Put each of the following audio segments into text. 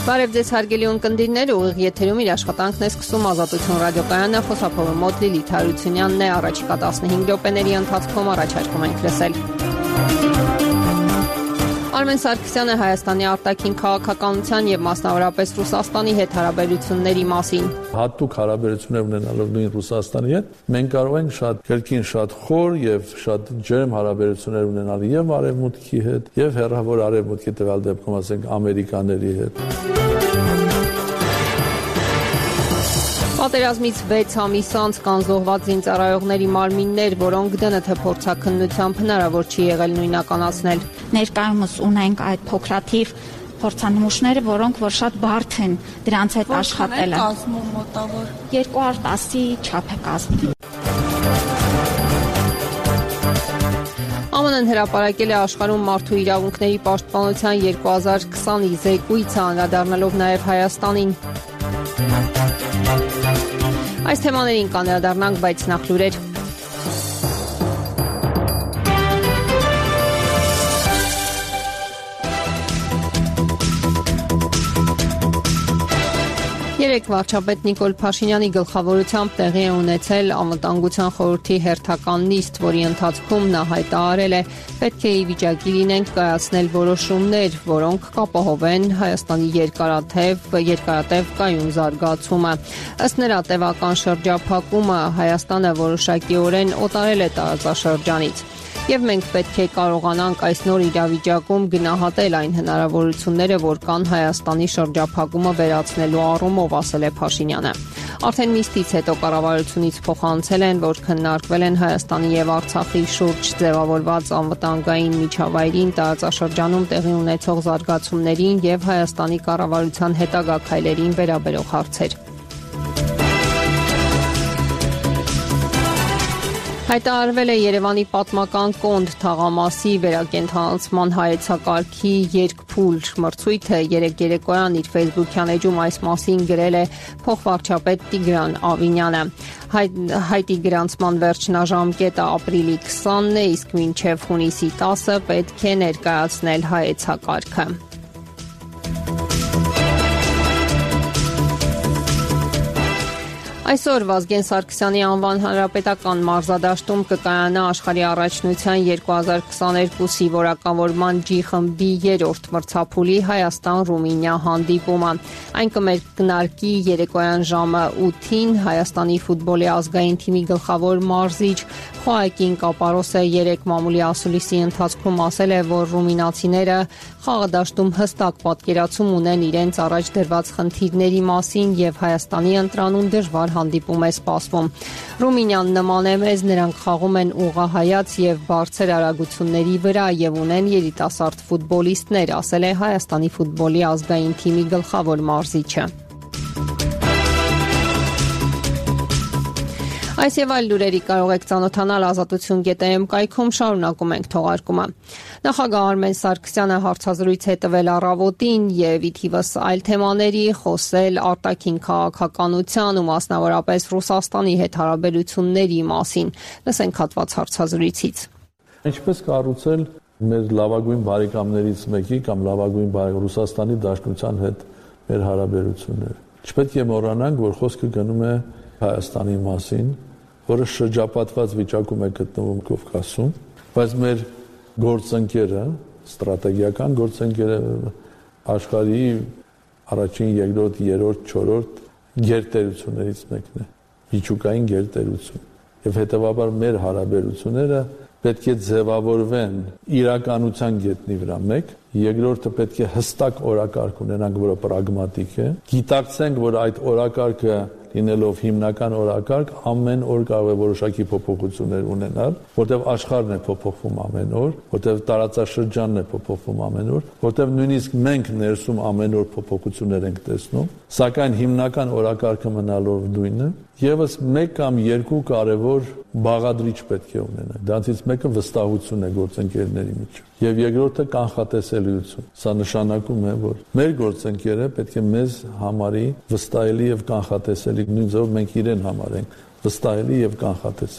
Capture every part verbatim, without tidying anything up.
Բարև ձեզ հարգելի ունկնդիրներ, ուղիղ եթերում իր աշխատանքն է սկսում Ազատություն ռադիոկայանը, խոսափողը մոտ Լիլիթ Հարությունյանն է, առաջիկա տասնհինգ րոպեների ընթացքում առաջարկում ենք լսել։ Արմեն Սարգսյանը Հայաստանի արտաքին քաղաքականության եւ մասնավորապես Ռուսաստանի հետ հարաբերությունների մասին։ Հատուկ հարաբերություններ ունենալով նույն Ռուսաստանի հետ, մենք կարող ենք շատ կրկին շատ խոր եւ շատ ջերմ հարաբերություններ ունենալ եւ Արևմուտքի հետ, եւ հեռավոր Արևմուտքի տվյալ դեպքում ասենք ամերիկաների հետ։ Պատերազմից վեց ամիս անց կան զոհված զինծառայողների մարմիններ, որոնք ԴՆԹ փորձաքննությամբ հնարավոր չի եղել նույնականացնել։ Ներկայումս ունենք այդ փոքրաթիվ փորձանմուշները, որոնք որ շատ բարդ են դրանց հետ աշխատելը։ Կազմում մոտավոր երկու հարյուր տասի չափ է կազմում։ ԱՄՆ-ն հրապարակել է աշխարհում մարդու իրավունքների պաշտպանության երկու հազար քսանի զեկույցը, անդրադառնալով նաև Հայաստանին։ Այս թեմաներին կանդրադառնանք, բայց նախ լուրեր։ Երեկ վարչապետ Նիկոլ Փաշինյանի գլխավորությամբ տեղի է ունեցել Անվտանգության խորհրդի հերթական նիստ, որի ընթացքում նա հայտարարել է, պետք է ի վիճակի լինենք կայացնել որոշումներ, որոնք կապահովեն Հայաստանի երկարատև երկարատև կայուն զարգացումը։ Ըստ նրա, տևական շրջափակումը Հայաստանը որոշակիորեն օտարել է տարածաշրջանից։ Եվ մենք պետք է կարողանանք այս նոր իրավիճակում գնահատել այն հնարավորությունները, որ կան Հայաստանի շրջափակումը վերացնելու առումով, ասել է Փաշինյանը։ Արդեն նիստից հետո կառավարությունից փոխանցել են, որ քննարկվել են Հայաստանի եւ Արցախի շուրջ ձևավորված անվտանգային միջավայրին, տարածաշրջանում տեղի ունեցող զարգացումներին եւ Հայաստանի կառավարության հետագա քայլերին վերաբերող հարցեր։ Հայտարարվել է Երևանի պատմական կոնդ թաղամասի վերակենդանացման հայեցակարգի երկփուլ մրցույթը։ Երեկ երեկոյան իր ֆեյսբուքյան էջում այս մասին գրել է փոխվարչապետ Տիգրան Ավինյանը։ Հայտի գրանցման վերջնաժամկետը ապրիլի քսանն է, իսկ մինչև հունիսի տասը պետք է ներկայացնել հայեցակարգը։ Այսօր Վազգեն Սարգսյանի անվան հանրապետական մարզադաշտում կկայանա աշխարհի առաջնության երկու հազար քսաներկուսի որակավորման Ջ խմբի երրորդ մրցափուլի Հայաստան-Ռումինիա հանդիպումը։ Այն կմեկնարկի երեկոյան ժամը ութին։ Հայաստանի ֆուտբոլի ազգային թիմի գլխավոր մարզիչ Խոակին Կապարոսը երեկ մամուլի ասուլիսի ընթացքում ասել է, որ ռումինացիները խաղադաշտում հստակ պատկերացում ունեն իրենց առաջ դրված խնդիրների մասին եւ Հայաստանի ընտրանուն դժվար հանդիպում է սպասվում։ Ռումինիան նման է մեզ, նրանք խաղում են ուղղահայաց եւ բարձր արագությունների վրա եւ ունեն երիտասարդ ֆուտբոլիստներ, ասել է Հայաստանի ֆուտբոլի ազգային թիմի գլխավոր մարզիչը։ Այս եւ այլ լուրերի կարող եք ծանոթանալ ազատություն կետ էմ կայքում, շարունակում ենք թողարկումը։ Նախագահ Արմեն Սարգսյանը հարցազրույց է տվել առավոտին եւ ի թիվս այլ թեմաների խոսել արտաքին քաղաքականության ու մասնավորապես Ռուսաստանի հետ հարաբերությունների մասին։ Լսենք հատված հարցազրույցից։ Ինչպես կառուցել մեր լավագույն բարեկամներից մեկի կամ լավագույն բարեկամ Ռուսաստանի Դաշնության հետ մեր հարաբերությունները։ Չպետք է մոռանանք, որ խոսքը գնում է Հայաստանի մասին, որը շրջապատված վիճակում է գտնվում Կովկասում, բայց մեր գործընկերը, ստրատեգիական գործընկերը աշխարհի առաջին, երկրորդ, երրորդ, չորրորդ գերտերություններից մեկն է, միջուկային գերտերություն։ Եվ հետևաբար մեր հարաբերությունները պետք է ձևավորվեն իրականության գետնի վրա մեկ, երկրորդը պետք է հստակ օրակարգ ունենանք, որը պրագմատիկ է, գիտակցենք, որ այդ օրակարգը լինելով հիմնական օրակարգ ամեն օր կարող է որոշակի փոփոխություններ ունենալ, որտեղ աշխարհն է փոփոխվում ամեն օր, որտեղ տարածաշրջանն է փոփոխվում ամեն օր, որտեղ նույնիսկ մենք ներսում ամեն օր փոփոխություններ ենք տեսնում, սակայն հիմնական օրակարգը մնալով նույնը, եւս մեկ կամ երկու կարևոր բաղադրիչ պետք է ունենանք։ Դրանցից մեկը վստահություն է գործընկերների միջեւ, եւ երկրորդը կանխատեսելիություն։ Սա նշանակում է, որ մեր գործընկերը պետք է մեզ համարի վստահելի եւ կանխատեսելի, նույն ձևով մենք իրեն համարենք վստահելի եւ կանխատեսելի։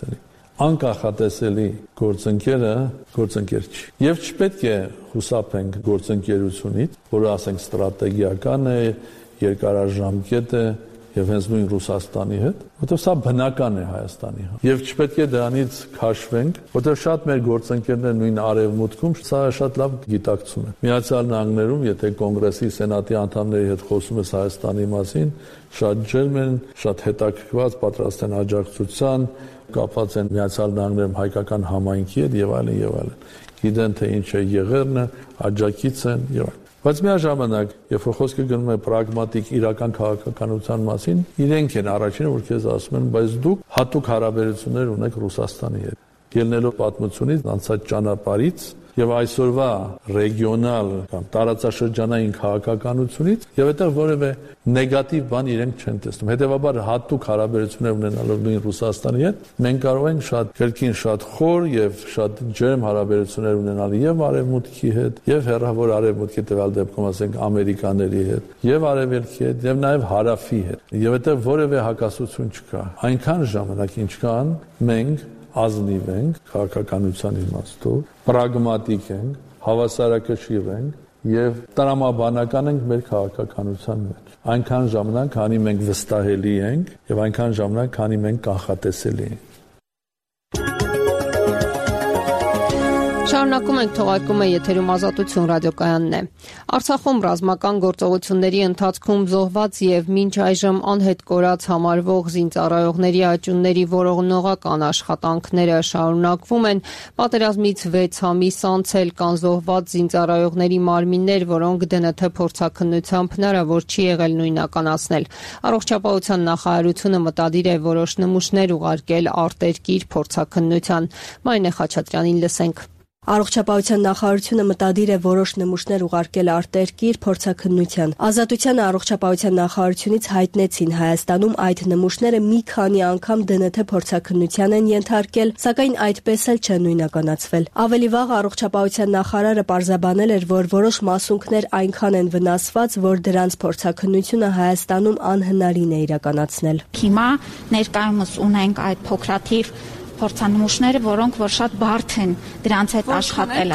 անկախատեսելի գործընկերը գործընկեր չի։ Եվ չպետք է խուսափենք գործընկերությունից, որը ասենք ստրատեգիական է, երկարաժամկետ է եւ հենց նույն Ռուսաստանի հետ, որտեղ սա բնական է Հայաստանի համար։ Եվ չպետք է դրանից քաշվենք, որտեղ շատ մեր գործընկերներ նույն արևմուտքում սա շատ լավ գիտակցում են։ Միացյալ Նահանգներում, եթե կոնգրեսի սենատի անդամների հետ խոսում ես Հայաստանի մասին, շատ ջերմ են, շատ հետաքրքրված, պատրաստ են աջակցության, կապված են Միացյալ Նահանգներում հայկական համայնքի հետ եւ այլն եւ այլն։ Գիտեն թե ինչ է եղերնը, աջակից են եւ այլն։ Բայց միաժամանակ, երբ որ խոսքը գնում է պրագմատիկ իրական քաղաքականության մասին, իրենք են առաջինը, որ քեզ ասում են, բայց դուք հատուկ հարաբերություններ ունեք Ռուսաստանի հետ։ Ելնելով պատմությունից, անցած ճանապարհից եւ այսօրվա ռեգիոնալ կամ տարածաշրջանային քաղաքականությունից եւ այդտեղ որևէ նեգատիվ բան իրենք չեն տեսնում։ Հետեւաբար հատուկ հարաբերություններ ունենալով նույն Ռուսաստանի հետ, մենք կարող ենք շատ կրկին շատ խոր եւ շատ ջերմ հարաբերություններ ունենալ եւ արևմուտքի հետ, եւ հեռավոր արևմուտքի տվյալ դեպքում ասենք ամերիկաների հետ, եւ արևելքի հետ, եւ նաեւ հարավի հետ։ Եվ այդտեղ որևէ հակասություն չկա։ Այնքան ժամանակ ինչքան մենք ազնիվ ենք քաղաքականության իմաստով, պրագմատիկ ենք, հավասարակշիռ ենք եւ տրամաբանական ենք մեր քաղաքականության մեջ։ Այնքան ժամանակ, քանի մենք վստահելի ենք եւ այնքան ժամանակ, քանի մենք կանխատեսելի ենք։ Շարունակում ենք թողարկումը եթերում Ազատություն ռադիոկայանն է։ Արցախում ռազմական գործողությունների ընթացքում զոհված եւ մինչ այժմ անհետ կորած համարվող զինծառայողների աճյունների որոնողական աշխատանքները շարունակվում են։ Պատերազմից վեց ամիս անցել կան զոհված զինծառայողների մարմիններ, որոնք դե են թե փորձաքննությամբ հնարավոր չի եղել նույնականացնել։ Առողջապահության նախարարությունը մտադիր է որոշ նմուշներ ուղարկել արտերկիր փորձաքննության։ Մարինե Խաչատրյանին լսենք։ Առողջապահության նախարարությունը մտադիր է որոշ նմուշներ ուղարկել արտերկիր փորձաքննության։ Ազատության առողջապահության նախարարությունից հայտնեցին Հայաստանում այդ նմուշները մի քանի անգամ դե են թե փորձաքննության են ենթարկել, սակայն այդպես էլ չեն նույնականացվել։ Ավելի վաղ առողջապահության նախարարը պարզաբանել էր, որ որոշ մասունքներ այնքան են վնասված, որ դրանց փորձաքննությունը Հայաստանում անհնարին է իրականացնել։ Հիմա ներկայումս ունենք այդ փոքրաթիվ փորձանմուշները, որոնք որ շատ բարդ են դրանց հետ աշխատելը։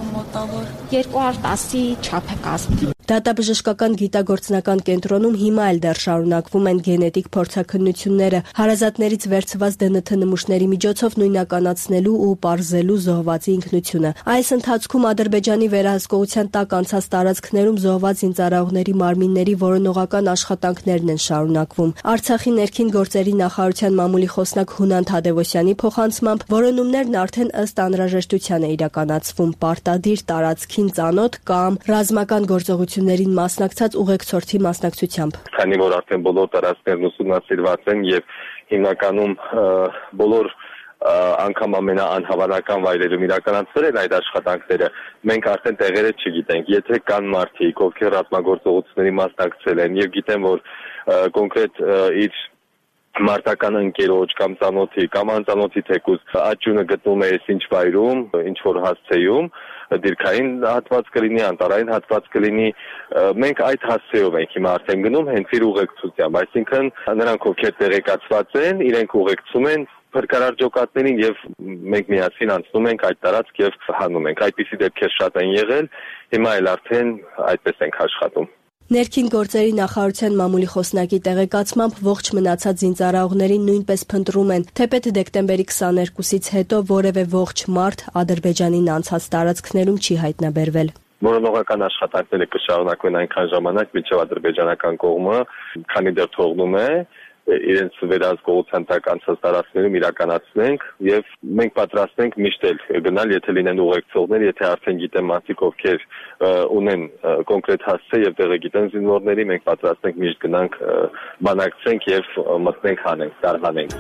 երկու հարյուր տասի չափ է կազմում։ Դատաբժշկական գիտագործնական կենտրոնում հիմա էլ դեռ շարունակվում են գենետիկ փորձաքննությունները, հարազատներից վերցված դե են թե նմուշների միջոցով նույնականացնելու ու պարզելու զոհվածի ինքնությունը։ Այս ընթացքում Ադրբեջանի վերահսկողության տակ անցած տարածքներում զոհված զինծառայողների մարմինների որոնողական աշխատանքներն են շարունակվում։ Արցախի ներքին գործերի նախարարության մամուլի խոսնակ Հունան Թադևոսյանի փոխանցմամբ որոնումներն արդեն ըստ անհրաժեշտության է իրականացվում պարտադիր տարածքին ծանոթ կամ ռազմական գործողություններին մասնակցած ուղեկցորդի մասնակցությամբ։ Քանի որ արդեն բոլոր տարածքներն ուսումնասիրված են եւ հիմնականում բոլոր անգամ ամենաանհավանական վայրերում իրականացվել են այդ աշխատանքները, մենք արդեն տեղերը չգիտենք։ Եթե կան մարդիկ, ովքեր ռազմագործողությունների մասնակցել են եւ գիտեն, որ կոնկրետ իր մարտական ընկերոջ կամ ծանոթի կամ անծանոթի թեկուզ աճյունը գտնվում է ինչ վայրում, ինչ որ հասցեում, դիրքային հատված կլինի, անտարային հատված կլինի, մենք այդ հասցեով ենք հիմա արդեն գնում հենց իր ուղեկցությամբ, այսինքն նրանք ովքեր տեղեկացված են, իրենք ուղեկցում են փրկարար ջոկատներին եւ մենք միասին անցնում ենք այդ տարածք եւ հանում ենք։ Այդպիսի դեպքեր շատ են եղել, հիմա էլ արդեն այդպես ենք աշխատում։ Ներքին գործերի նախարարության մամուլի խոսնակի տեղեկացմամբ ողջ մնացած զինծառայողներին նույնպես փնտրում են, թեպետ դեկտեմբերի քսաներկուսից հետո որևէ ողջ մարդ Ադրբեջանին անցած տարածքներում չի հայտնաբերվել։ Որոնողական աշխատանքները կշարունակվեն այնքան ժամանակ, մինչև ադրբեջանական կողմը, քանի դեռ թողնում է, իրենց վերահսկողության տակ անցած տարածքներում իրականացնենք եւ մենք պատրաստ ենք միշտ էլ գնալ, եթե լինեն ուղեկցողներ, եթե արդեն գիտեն մարդիկ, ովքեր ունեն կոնկրետ հասցե եւ տեղը գիտեն զինվորների, մենք պատրաստ ենք միշտ գնանք, բանակցենք եւ մտնենք, հանենք, տարհանենք։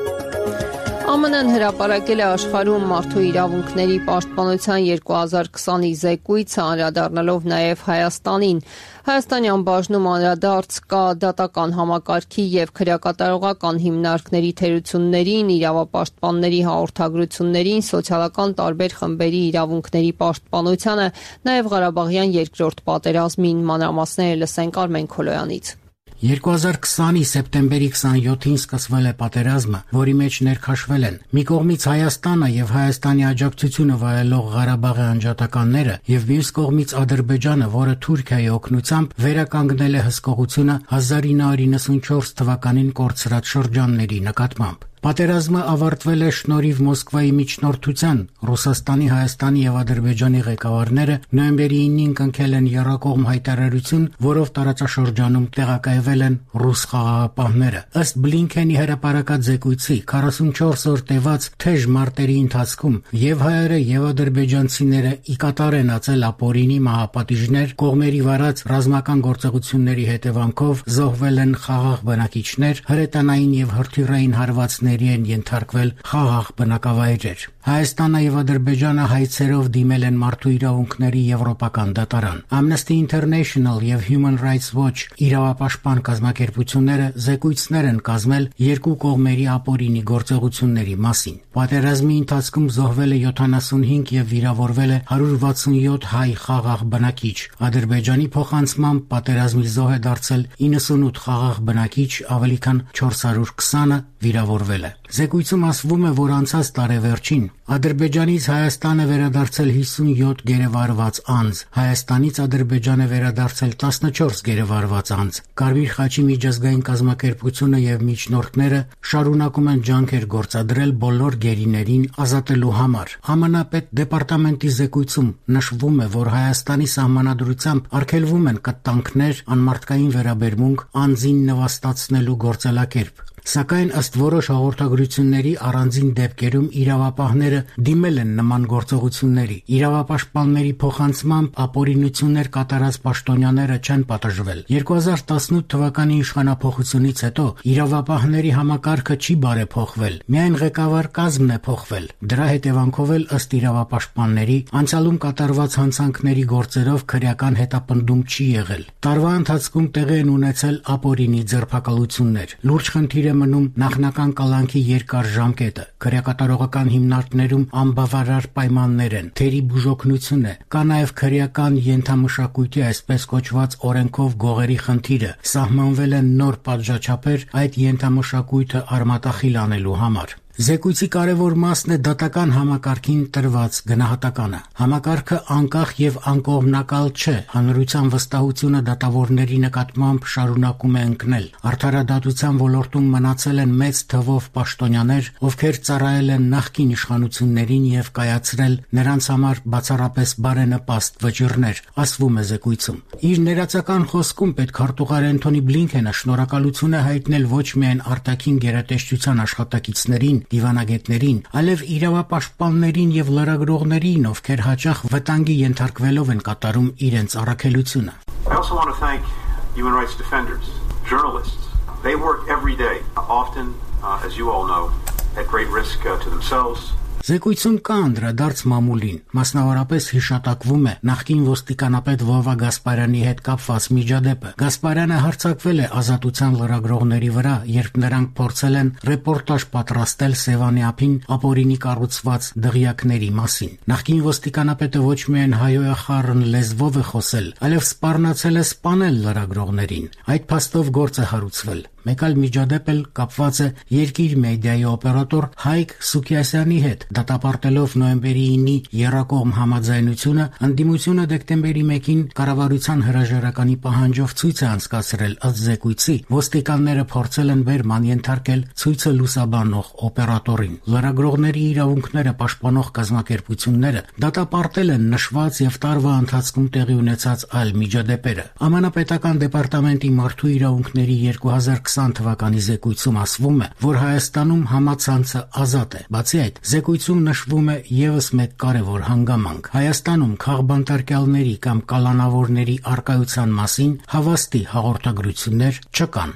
Ամն Են հրապարակել է աշխարհում մարդու իրավունքների պաշտպանության երկու հազար քսանի զեկույցը, անդրադառնալով նաև Հայաստանին։ Հայաստանյան բաժնում անդրադարձ կա դատական համակարգի եւ քրեակատարողական հիմնարկների թերություններին, իրավապաշտպանների հաղորդագրություններին, սոցիալական տարբեր խմբերի իրավունքների պաշտպանությանը, նաև Ղարաբաղյան երկրորդ պատերազմին։ Մանրամասները լսենք Արմեն Քոլոյանից։ երկու հազար քսանի սեպտեմբերի քսանյոթին սկսվել է պատերազմը, որի մեջ ներքաշվել են մի կողմից Հայաստանը եւ Հայաստանի աջակցությունը վայելող Ղարաբաղի անջատականները եւ մյուս կողմից Ադրբեջանը, որը Թուրքիայի օգնությամբ վերականգնել է հսկողությունը հազար ինը հարյուր իննսունչորս թվականին կորցրած շրջանների նկատմամբ։ Պատերազմը ավարտվել է շնորհիվ Մոսկվայի միջնորդության։ Ռուսաստանի, Հայաստանի եւ Ադրբեջանի ղեկավարները նոյեմբերի ինին կնքել են եռակողմ հայտարարություն, որով տարածաշրջանում տեղակայվել են ռուս խաղաղապահները։ Ըստ Բլինքենի հրապարակած զեկույցի քառասունչորս օր տևած թեժ մարտերի ընթացքում եւ հայերը եւ ադրբեջանցիները ի կատար են ածել ապօրինի մահապատիժներ, կողմերի վարած ռազմական գործողությունների հետևանքով զոհվել են խաղաղ բնակիչներ, հրետանային եւ հրթիռային հարվածներ են ենթարկվել խաղաղ բնակավայրեր։ Հայաստանը եւ Ադրբեջանը հայցերով դիմել են մարդու իրավունքների եվրոպական դատարան։ Amnesty International եւ Human Rights Watch իրավապաշտպան կազմակերպությունները զեկույցներ են կազմել երկու կողմերի ապօրինի գործողությունների մասին։ Պատերազմի ընթացքում զոհվել է յոթանասունհինգ եւ վիրավորվել է հարյուր վաթսունյոթ հայ խաղաղ բնակիչ։ Ադրբեջանի փոխանցմամբ պատերազմի զոհ է դարձել իննսունութ խաղաղ բնակիչ, ավելի քան չորս հարյուր քսանը վիրավորվել է։ Զեկույցում ասվում է, որ անցած տարեվերջին Ադրբեջանից Հայաստան է վերադարձել հիսունյոթ գերեվարված անձ, Հայաստանից Ադրբեջան է վերադարձել տասնչորս գերեվարված անձ։ Կարմիր խաչի միջազգային կազմակերպությունը եւ միջնորդները շարունակում են ջանքեր գործադրել բոլոր գերիներին ազատելու համար։ ԱՄՆ պետդեպարտամենտի զեկույցում նշվում է, որ Հայաստանի սահմանադրությամբ արգելվում են կտանքներ, անմարդկային վերաբերմունք, անձին նվաստացնելու գործելակերպ։ Սակայն ըստ որոշ հաղորդագրությունների առանձին դեպքերում իրավապահները դիմել են նման գործողությունների։ Իրավապաշտպանների փոխանցմամբ ապօրինություններ կատարած պաշտոնյաները չեն պատժվել։ երկու հազար տասնութ թվականի իշխանափոխությունից հետո իրավապահների համակարգը չի բարեփոխվել, միայն ղեկավար կազմն է փոխվել։ Դրա հետևանքով էլ ըստ իրավապաշտպանների անցյալում կատարված հանցանքների գործերով քրեական հետապնդում չի եղել։ Տարվա ընթացքում տեղի են ունեցել ապօրինի ձերբակալություններ։ Լուրջ խնդիր մնում նախնական կալանքի երկար ժամկետը, քրեակատարողական հիմնարկներում անբավարար պայմաններ են, թերի բուժօգնություն է, կա նաև քրեական ենթամշակույթի այսպես կոչված օրենքով գողերի խնդիրը, սահմանվել են նոր պատժաչափեր այդ ենթամշակույթը արմատախիլ անելու համար։ Զեկույցի կարևոր մասն է դատական համակարգին տրված գնահատականը։ Համակարգը անկախ եւ անկողմնակալ չէ, հանրության վստահությունը դատավորների նկատմամբ շարունակում է ընկնել։ Արդարադատության ոլորտում մնացել են մեծ թվով պաշտոնյաներ, ովքեր ծառայել են նախկին իշխանություններին եւ կայացրել նրանց համար բացառապես բարենպաստ վճիռներ, ասվում է զեկույցում։ Իր ներածական խոսքում պետքարտուղար Անթոնի Բլինքենը շնորհակալություն է հայտնել ոչ միայն արտաքին գերատեսչության աշխատակիցներին, դիվանագետներին, այլև իրավապաշտպաններին եւ լրագրողներին, ովքեր հաճախ վտանգի ենթարկվելով են կատարում իրենց առաքելությունը։ I also want to thank human rights defenders, journalists. They work every day, often, uh, as you all know, at great risk uh, to themselves. Զեկույցում կա անդրադարձ մամուլին, մասնավորապես հիշատակվում է նախկին ոստիկանապետ Վովա Գասպարյանի հետ կապված միջադեպը։ Գասպարյանը հարձակվել է Ազատության լրագրողների վրա, երբ նրանք փորձել են ռեպորտաժ պատրաստել Սևանի ափին ապօրինի կառուցված դղյակների մասին։ Նախկին ոստիկանապետը ոչ միայն հայոյախառն լեզվով է խոսել, այլև սպառնացել է սպանել լրագրողներին։ Այդ փաստով գործ է հարուցվել։ Մեկ այլ միջադեպ էլ կապված է Երկիր մեդիայի օպերատոր Հայկ Սուքիասյանի հետ, դատապարտելով նոյեմբերի ինի եռակողմ համաձայնությունը, ընդդիմությունը դեկտեմբերի մեկին կառավարության հրաժարականի պահանջով ցույց է անցկացրել ըստ զեկույցի, ոստիկանները փորձել են բերման ենթարկել ցույցը լուսաբանող օպերատորին։ Լրագրողների իրավունքները պաշտպանող կազմակերպությունները դատապարտել են նշված եւ տարվա ընթացքում տեղի ունեցած այլ միջադեպերը։ ԱՄՆ պետական դեպարտամենտի մարդու իրավունքների երկու հազար քսան թվականի զեկույցում ասվում է, որ Հայաստանում համացանցը ազատ է։ Բացի այդ, զեկույցում նշվում է եւս մեկ կարևոր հանգամանք։ Հայաստանում քաղբանտարկյալների կամ կալանավորների առկայության մասին հավաստի հաղորդագրություններ չկան։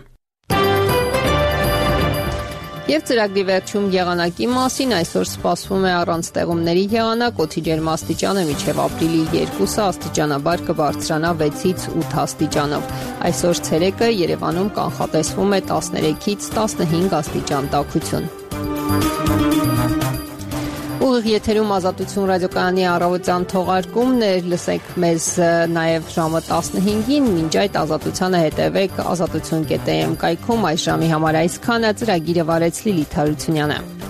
Եվ ծրագրի վերջում եղանակի մասին այսօր սպասվում է առանց տեղումների եղանակ, օդի ջերմաստիճանը մինչև ապրիլի երկուսը աստիճանաբար կբարձրանա վեցից ութ աստիճանով։ Այսօր ցերեկը Երևանում կանխատեսվում է տասներեքից տասնհինգ աստիճան տաքություն։ Ուղիղ եթերում Ազատություն ռադիոկայանի առավոտյան թողարկումն էր, լսեք մեզ նաև ժամը տասնհինգին, մինչ այդ Ազատությանը հետևեք ազատություն կետ էմ կայքում, այս ժամի համար այսքանը, ծրագիրը վարեց Լիլիթ Հարությունյանը։